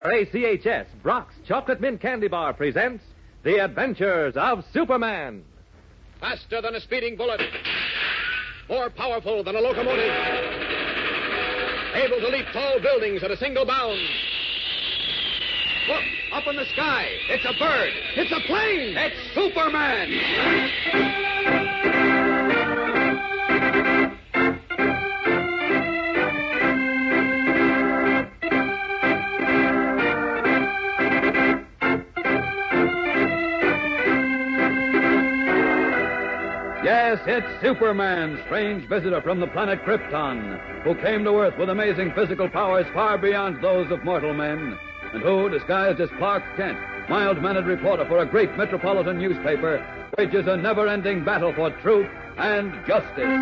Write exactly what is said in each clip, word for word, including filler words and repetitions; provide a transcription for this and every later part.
A C H S, Brock's Chocolate Mint Candy Bar presents The Adventures of Superman. Faster than a speeding bullet. More powerful than a locomotive. Able to leap tall buildings at a single bound. Look, up in the sky. It's a bird. It's a plane. It's Superman. Yes, it's Superman, strange visitor from the planet Krypton, who came to Earth with amazing physical powers far beyond those of mortal men, and who, disguised as Clark Kent, mild-mannered reporter for a great metropolitan newspaper, wages a never-ending battle for truth and justice.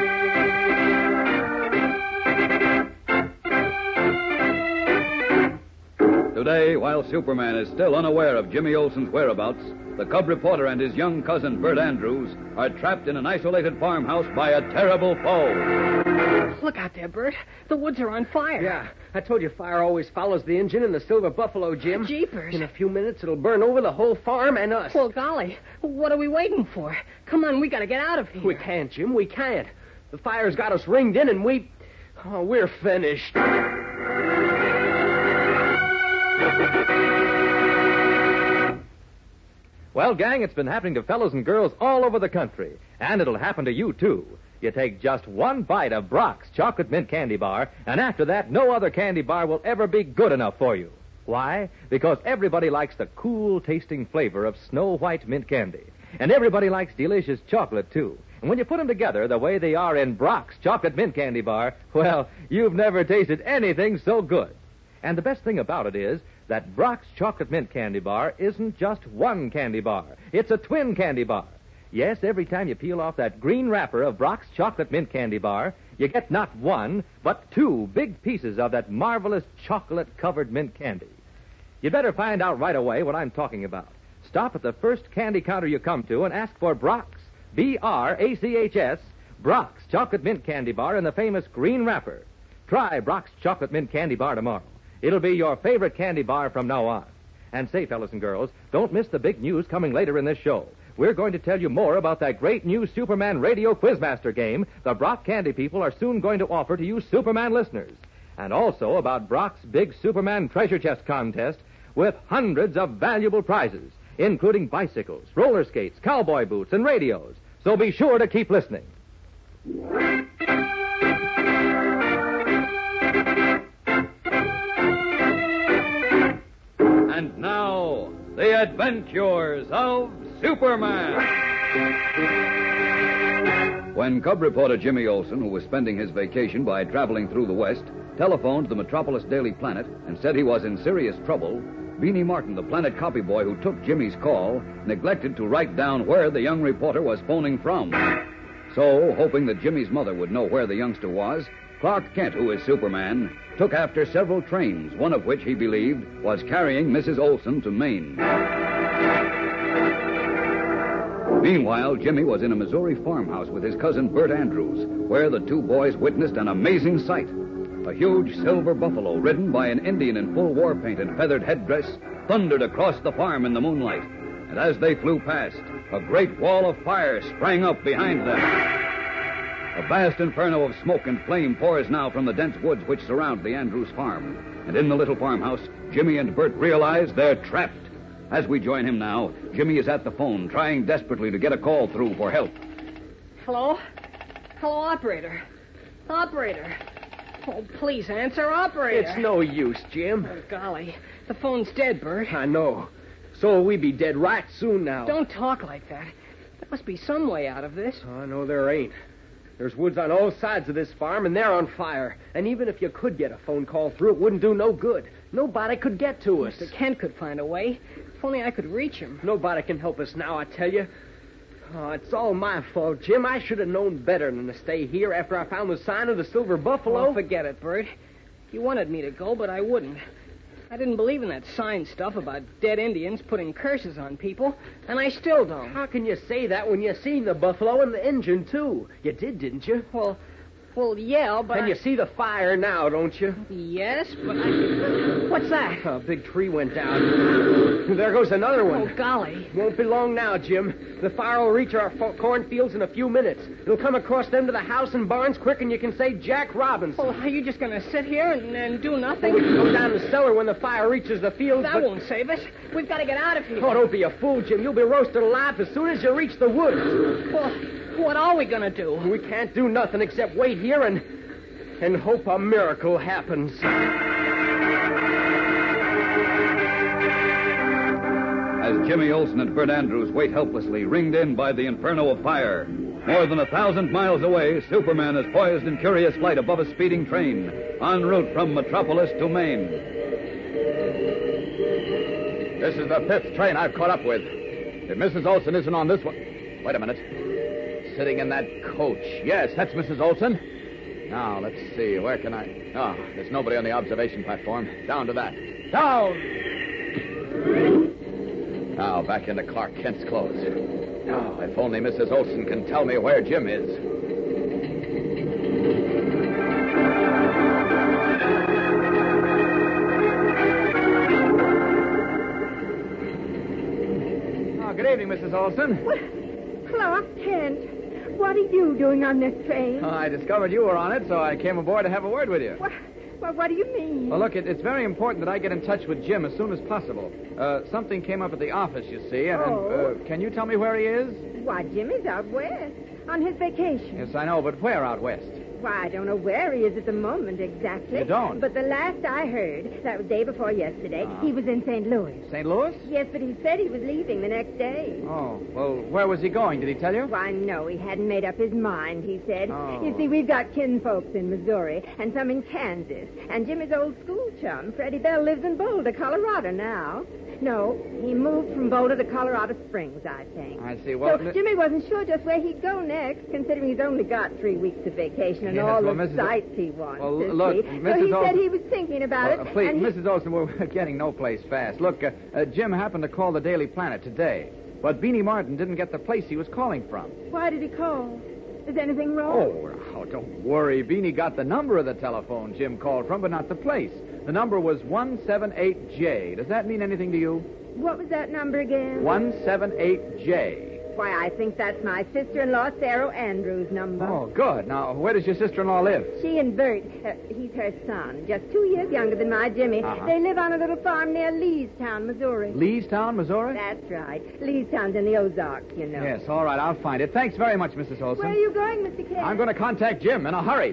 Today, while Superman is still unaware of Jimmy Olsen's whereabouts, the cub reporter and his young cousin, Bert Andrews, are trapped in an isolated farmhouse by a terrible foe. Look out there, Bert. The woods are on fire. Yeah, I told you fire always follows the engine and the Silver Buffalo, Jim. Jeepers. In a few minutes, it'll burn over the whole farm and us. Well, golly, what are we waiting for? Come on, we gotta get out of here. We can't, Jim, we can't. The fire's got us ringed in and we... Oh, we're finished. Well, gang, it's been happening to fellows and girls all over the country, and it'll happen to you, too. You take just one bite of Brock's Chocolate Mint Candy Bar, and after that, no other candy bar will ever be good enough for you. Why? Because everybody likes the cool-tasting flavor of Snow White mint candy. And everybody likes delicious chocolate, too. And when you put them together the way they are in Brock's Chocolate Mint Candy Bar, well, you've never tasted anything so good. And the best thing about it is that Brock's Chocolate Mint Candy Bar isn't just one candy bar. It's a twin candy bar. Yes, every time you peel off that green wrapper of Brock's Chocolate Mint Candy Bar, you get not one, but two big pieces of that marvelous chocolate-covered mint candy. You'd better find out right away what I'm talking about. Stop at the first candy counter you come to and ask for Brock's, B R A C H S, Brock's Chocolate Mint Candy Bar in the famous green wrapper. Try Brock's Chocolate Mint Candy Bar tomorrow. It'll be your favorite candy bar from now on. And say, fellas and girls, don't miss the big news coming later in this show. We're going to tell you more about that great new Superman Radio Quizmaster game the Brock Candy people are soon going to offer to you Superman listeners. And also about Brock's big Superman treasure chest contest with hundreds of valuable prizes, including bicycles, roller skates, cowboy boots, and radios. So be sure to keep listening. And now, the adventures of Superman. When cub reporter Jimmy Olsen, who was spending his vacation by traveling through the West, telephoned the Metropolis Daily Planet and said he was in serious trouble, Beanie Martin, the Planet copy boy who took Jimmy's call, neglected to write down where the young reporter was phoning from. So, hoping that Jimmy's mother would know where the youngster was, Clark Kent, who is Superman, took after several trains, one of which he believed was carrying Missus Olsen to Maine. Meanwhile, Jimmy was in a Missouri farmhouse with his cousin Bert Andrews, where the two boys witnessed an amazing sight. A huge silver buffalo, ridden by an Indian in full war paint and feathered headdress, thundered across the farm in the moonlight. And as they flew past, a great wall of fire sprang up behind them. A vast inferno of smoke and flame pours now from the dense woods which surround the Andrews farm. And in the little farmhouse, Jimmy and Bert realize they're trapped. As we join him now, Jimmy is at the phone, trying desperately to get a call through for help. Hello? Hello, operator. Operator. Oh, please answer, operator. It's no use, Jim. Oh, golly. The phone's dead, Bert. I know. So we be dead right soon now. Don't talk like that. There must be some way out of this. Oh, no, there ain't. There's woods on all sides of this farm, and they're on fire. And even if you could get a phone call through, it wouldn't do no good. Nobody could get to us. Mister Kent could find a way. If only I could reach him. Nobody can help us now, I tell you. Oh, it's all my fault, Jim. I should have known better than to stay here after I found the sign of the Silver Buffalo. Oh, forget it, Bert. You wanted me to go, but I wouldn't. I didn't believe in that sign stuff about dead Indians putting curses on people, and I still don't. How can you say that when you seen the buffalo and the engine, too? You did, didn't you? Well, Well, yeah, but And I... you see the fire now, don't you? Yes, but I... What's that? A big tree went down. There goes another one. Oh, golly. Won't be long now, Jim. The fire will reach our fo- cornfields in a few minutes. It'll come across them to the house and barns quick, and you can say Jack Robinson. Well, are you just going to sit here and, and do nothing? We can go down the cellar when the fire reaches the fields. That but... won't save us. We've got to get out of here. Oh, don't be a fool, Jim. You'll be roasted alive as soon as you reach the woods. Well, what are we going to do? We can't do nothing except wait here and and hope a miracle happens. As Jimmy Olsen and Bert Andrews wait helplessly, ringed in by the inferno of fire, more than a thousand miles away, Superman is poised in curious flight above a speeding train, en route from Metropolis to Maine. This is the fifth train I've caught up with. If Missus Olsen isn't on this one... Wait a minute. Sitting in that coach. Yes, that's Missus Olsen. Now, let's see. Where can I... Oh, there's nobody on the observation platform. Down to that. Down! Now, back into Clark Kent's clothes. Oh, if only Missus Olsen can tell me where Jim is. Oh, good evening, Missus Olsen. Well, Clark Kent, what are you doing on this train? Oh, I discovered you were on it, so I came aboard to have a word with you. What, well, what do you mean? Well, look, it, it's very important that I get in touch with Jim as soon as possible. Uh, something came up at the office, you see, and, and Oh. uh, can you tell me where he is? Why, Jimmy's out west on his vacation. Yes, I know, but where out west? Why, I don't know where he is at the moment exactly. You don't? But the last I heard, that was day before yesterday, Uh-huh. he was in Saint Louis. Saint Louis? Yes, but he said he was leaving the next day. Oh, well, where was he going? Did he tell you? Why, no, he hadn't made up his mind, he said. Oh. You see, we've got kinfolks in Missouri and some in Kansas. And Jimmy's old school chum, Freddie Bell, lives in Boulder, Colorado now. No, he moved from Boulder to Colorado Springs, I think. I see. Well, so mi- Jimmy wasn't sure just where he'd go next, considering he's only got three weeks of vacation and Yes, all well, the Missus sights he wants Well, to look, see. Missus So he Olsen- said he was thinking about Uh, it. please, and he- Missus Olsen, we're getting no place fast. Look, uh, uh, Jim happened to call the Daily Planet today, but Beanie Martin didn't get the place he was calling from. Why did he call? Is anything wrong? Oh, oh, don't worry. Beanie got the number of the telephone Jim called from, but not the place. The number was one seven eight J. Does that mean anything to you? What was that number again? one seven eight J. Why, I think that's my sister-in-law, Sarah Andrews' number. Oh, good. Now, where does your sister-in-law live? She and Bert, uh, he's her son, just two years younger than my Jimmy. Uh-huh. They live on a little farm near Leestown, Missouri. Leestown, Missouri? That's right. Leestown's in the Ozarks, you know. Yes, all right. I'll find it. Thanks very much, Missus Olsen. Where are you going, Mister Kent? I'm going to contact Jim in a hurry.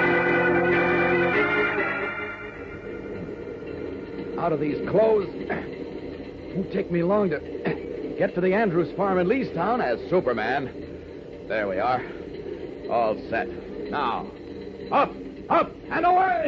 Out of these clothes. Won't take me long to get to the Andrews farm in Leestown as Superman. There we are. All set. Now, up, up, and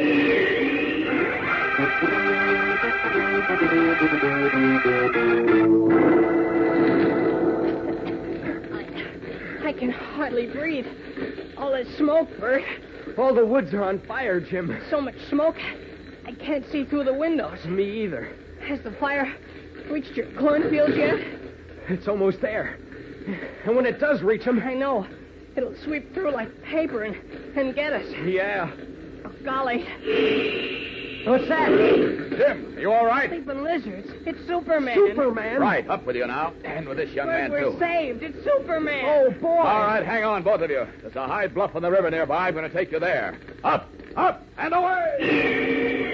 I can hardly breathe. All this smoke, Bert. All the woods are on fire, Jim. So much smoke, I can't see through the windows. Me either. Has the fire reached your cornfields yet? It's almost there. And when it does reach them... I know. It'll sweep through like paper and, and get us. Yeah. Oh, golly. What's that? Jim, are you all right? Sleeping lizards. It's Superman. Superman? Right, up with you now. And with this young Bert, man, we're too. saved. It's Superman. Oh, boy. All right, hang on, both of you. There's a high bluff on the river nearby. I'm going to take you there. Up, up, and away!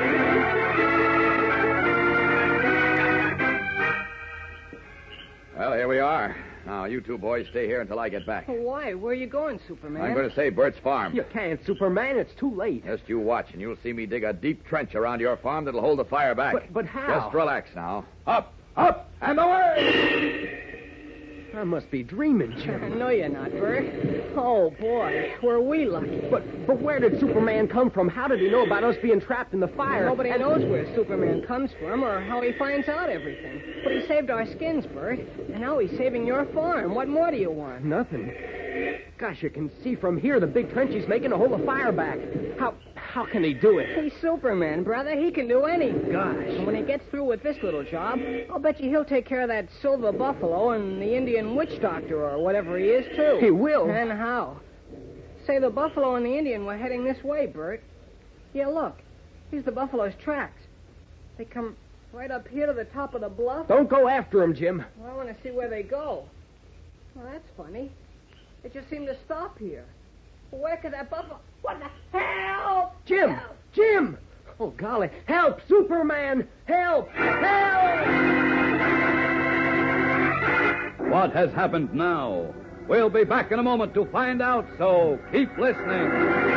Well, here we are. Now, you two boys stay here until I get back. Why? Where are you going, Superman? I'm going to save Bert's farm. You can't, Superman. It's too late. Just you watch, and you'll see me dig a deep trench around your farm that'll hold the fire back. But, but how? Just relax now. Up, up, and away! I must be dreaming, Jim. No, you're not, Bert. Oh, boy. Were we lucky. But but where did Superman come from? How did he know about us being trapped in the fire? Nobody And- knows where Superman comes from or how he finds out everything. But he saved our skins, Bert. And now he's saving your farm. What more do you want? Nothing. Gosh, you can see from here the big trench he's making to hold the fire back. How how can he do it? He's Superman, brother. He can do anything. Gosh. And when he gets through with this little job, I'll bet you he'll take care of that silver buffalo and the Indian witch doctor or whatever he is, too. He will? And how? Say, the buffalo and the Indian were heading this way, Bert. Yeah, look. Here's the buffalo's tracks. They come right up here to the top of the bluff. Don't go after him, Jim. Well, I want to see where they go. Well, that's funny. They just seem to stop here. Well, where could that buffalo... What the... Help! Jim! Help! Jim! Oh, golly. Help! Superman! Help! Help! What has happened now? We'll be back in a moment to find out, so keep listening.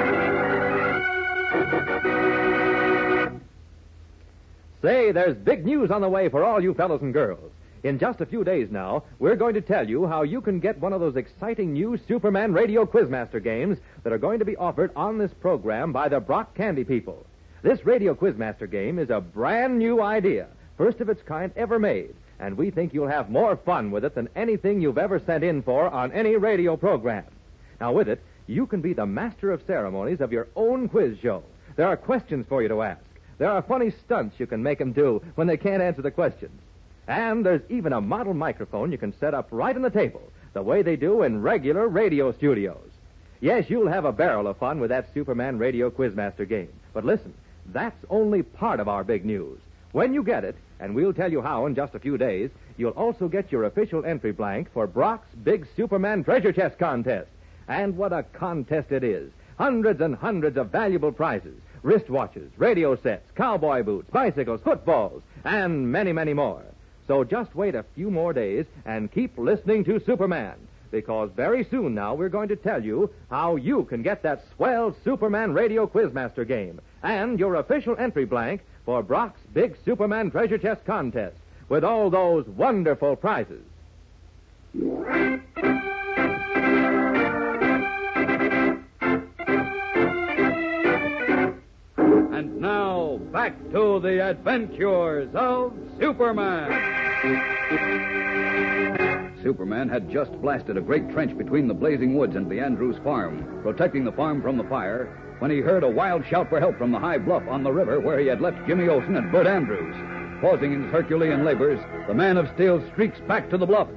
Say, there's big news on the way for all you fellows and girls. In just a few days now, we're going to tell you how you can get one of those exciting new Superman Radio Quizmaster games that are going to be offered on this program by the Brock Candy people. This Radio Quizmaster game is a brand new idea, first of its kind ever made, and we think you'll have more fun with it than anything you've ever sent in for on any radio program. Now, with it, you can be the master of ceremonies of your own quiz show. There are questions for you to ask. There are funny stunts you can make them do when they can't answer the questions. And there's even a model microphone you can set up right on the table, the way they do in regular radio studios. Yes, you'll have a barrel of fun with that Superman Radio Quizmaster game. But listen, that's only part of our big news. When you get it, and we'll tell you how in just a few days, you'll also get your official entry blank for Brock's Big Superman Treasure Chest Contest. And what a contest it is. Hundreds and hundreds of valuable prizes. Wristwatches, radio sets, cowboy boots, bicycles, footballs, and many, many more. So just wait a few more days and keep listening to Superman, because very soon now we're going to tell you how you can get that swell Superman Radio Quizmaster game and your official entry blank for Brock's Big Superman Treasure Chest Contest with all those wonderful prizes. And now, back to the adventures of Superman. Superman had just blasted a great trench between the blazing woods and the Andrews farm, protecting the farm from the fire, when he heard a wild shout for help from the high bluff on the river where he had left Jimmy Olsen and Bert Andrews. Pausing in his Herculean labors, the man of steel streaks back to the bluff.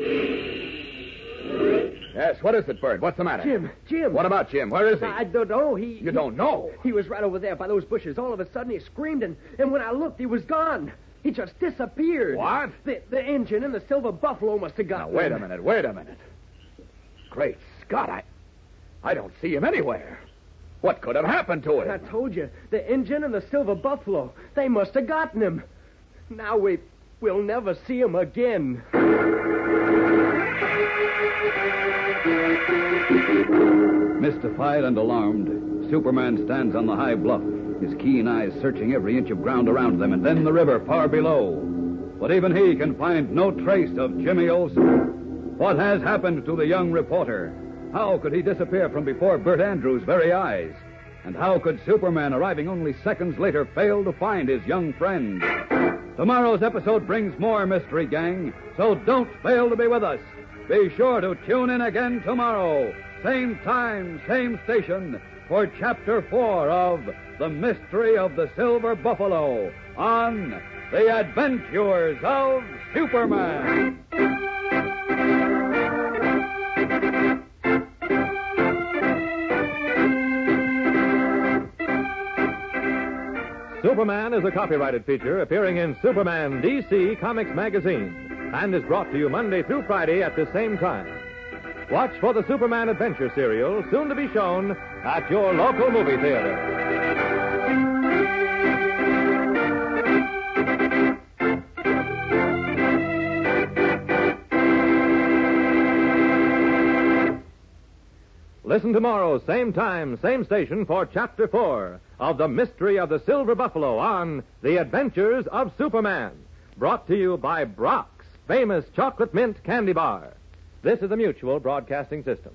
Yes, what is it, Bert? What's the matter? Jim, Jim. What about Jim? Where is he? I don't know. He. You he, don't know? He was right over there by those bushes. All of a sudden, he screamed, and, and when I looked, he was gone. He just disappeared. What? The, the engine and the silver buffalo must have got Now, wait him. a minute, wait a minute. Great Scott, I, I don't see him anywhere. What could have happened to him? I told you, the engine and the silver buffalo, they must have gotten him. Now we, we'll never see him again. Mystified and alarmed, Superman stands on the high bluff, his keen eyes searching every inch of ground around them, and then the river far below. But even he can find no trace of Jimmy Olsen. What has happened to the young reporter? How could he disappear from before Bert Andrews' very eyes? And how could Superman, arriving only seconds later, fail to find his young friend? Tomorrow's episode brings more Mystery Gang, so don't fail to be with us. Be sure to tune in again tomorrow, same time, same station, for Chapter four of The Mystery of the Silver Buffalo on The Adventures of Superman. Superman is a copyrighted feature appearing in Superman D C Comics Magazine and is brought to you Monday through Friday at the same time. Watch for the Superman Adventure serial, soon to be shown at your local movie theater. Listen tomorrow, same time, same station, for Chapter four of The Mystery of the Silver Buffalo on The Adventures of Superman. Brought to you by Brock's famous chocolate mint candy bar. This is a Mutual Broadcasting System.